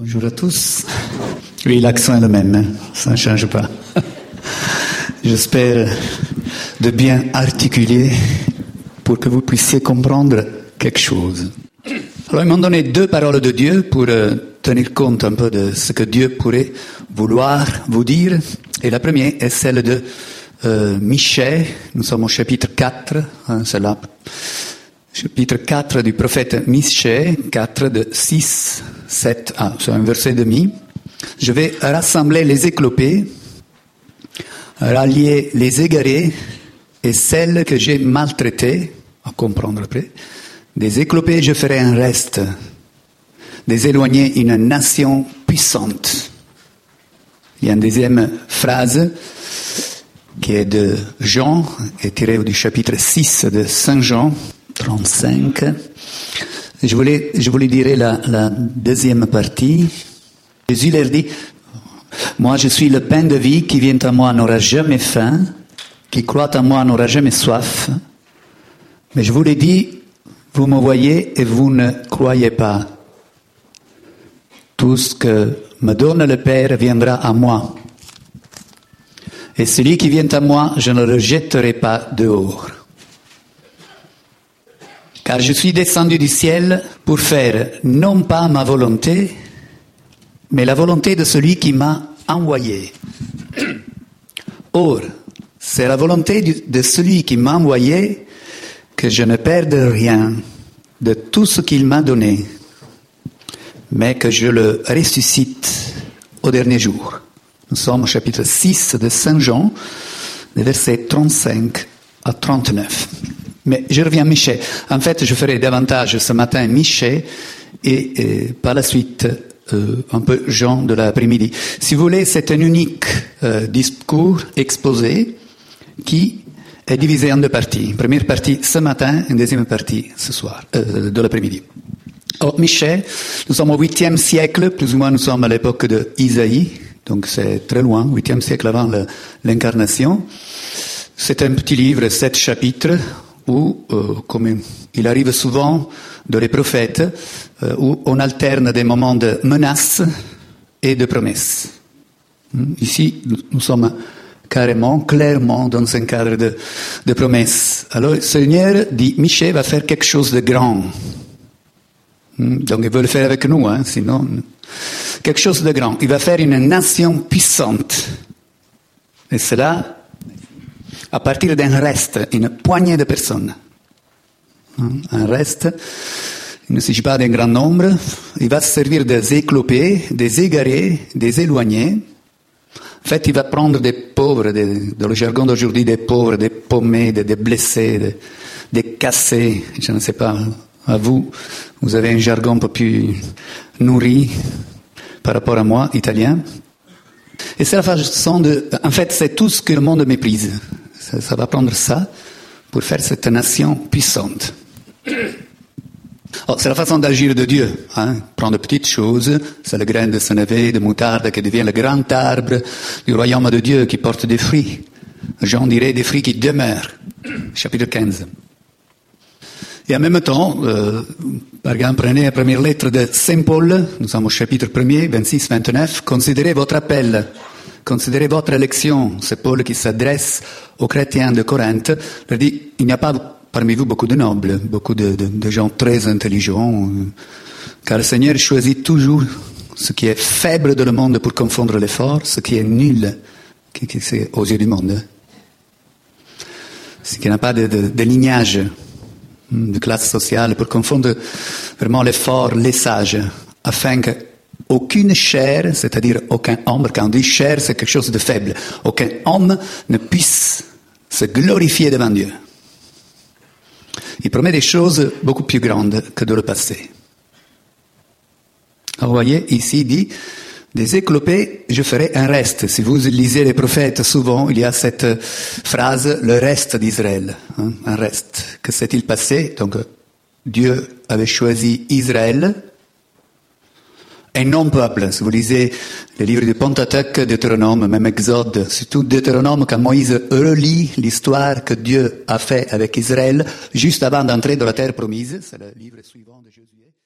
Bonjour à tous. Oui, l'accent est le même, hein. Ça ne change pas. J'espère de bien articuler pour que vous puissiez comprendre quelque chose. Alors, ils m'ont donné 2 paroles de Dieu pour tenir compte un peu de ce que Dieu pourrait vouloir vous dire. Et la première est celle de Michée. Nous sommes au chapitre 4, hein, c'est là. Chapitre 4 du prophète Michée, 4 de 6, 7 à, c'est un verset demi. Je vais rassembler les éclopés, rallier les égarés et celles que j'ai maltraitées, à comprendre après. Des éclopés, je ferai un reste. Des éloignés, une nation puissante. Il y a une deuxième phrase qui est de Jean, qui est tirée du chapitre 6 de Saint Jean, 35. Je voulais dire la deuxième partie. Jésus leur dit, moi je suis le pain de vie, qui vient à moi n'aura jamais faim, qui croit en moi n'aura jamais soif. Mais je vous l'ai dit, vous me voyez et vous ne croyez pas. Tout ce que me donne le Père viendra à moi. Et celui qui vient à moi, je ne le jetterai pas dehors. Car je suis descendu du ciel pour faire non pas ma volonté, mais la volonté de celui qui m'a envoyé. Or, c'est la volonté de celui qui m'a envoyé que je ne perde rien de tout ce qu'il m'a donné, mais que je le ressuscite au dernier jour. Nous sommes au chapitre 6 de Saint Jean, les versets 35 à 39. Mais je reviens à Michée. En fait, je ferai davantage ce matin Michée et par la suite un peu Jean de l'après-midi. Si vous voulez, c'est un unique discours exposé qui est divisé en 2 parties. Une première partie ce matin, une deuxième partie ce soir, de l'après-midi. Alors, Michée, nous sommes au 8e siècle, plus ou moins nous sommes à l'époque de Isaïe, donc c'est très loin, 8e siècle avant l'incarnation. C'est un petit livre, 7 chapitres, où, comme il arrive souvent dans les prophètes, où on alterne des moments de menaces et de promesses. Ici, nous sommes carrément, clairement dans un cadre de promesses. Alors, le Seigneur dit, Michée va faire quelque chose de grand. Donc, il veut le faire avec nous, hein, sinon, quelque chose de grand. Il va faire une nation puissante. Et cela, à partir d'un reste, une poignée de personnes. Un reste, il ne s'agit pas d'un grand nombre. Il va se servir des éclopés, des égarés, des éloignés. En fait, il va prendre des pauvres, dans le jargon d'aujourd'hui, des pauvres, des paumés, des blessés, des cassés. Je ne sais pas, à vous avez un jargon un peu plus nourri par rapport à moi, italien. Et c'est la façon en fait, c'est tout ce que le monde méprise. Ça va prendre ça pour faire cette nation puissante. Oh, c'est la façon d'agir de Dieu, hein. Prendre de petites choses, c'est le grain de sénévé, de moutarde qui devient le grand arbre du royaume de Dieu qui porte des fruits. Jean dirait des fruits qui demeurent. Chapitre 15. Et en même temps, par exemple, prenez la première lettre de Saint Paul, nous sommes au chapitre 1er, 26-29, considérez votre appel. Considérez votre élection. C'est Paul qui s'adresse aux chrétiens de Corinthe. Il leur dit, il n'y a pas parmi vous beaucoup de nobles, beaucoup de gens très intelligents, car le Seigneur choisit toujours ce qui est faible de le monde pour confondre les forts, ce qui est nul qui c'est aux yeux du monde. Ce qui n'a pas de lignage, de classe sociale, pour confondre vraiment les forts, les sages, afin que aucune chair, c'est-à-dire aucun homme, quand on dit chair, c'est quelque chose de faible. Aucun homme ne puisse se glorifier devant Dieu. Il promet des choses beaucoup plus grandes que dans le passé. Alors, vous voyez, ici, il dit, des éclopés, je ferai un reste. Si vous lisez les prophètes, souvent, il y a cette phrase, le reste d'Israël. Hein, un reste. Que s'est-il passé? Donc, Dieu avait choisi Israël, un non-peuple. Si vous lisez les livres du Pentateuque, Deutéronome, même Exode, surtout Deutéronome, quand Moïse relit l'histoire que Dieu a fait avec Israël, juste avant d'entrer dans la terre promise, c'est le livre suivant de Josué.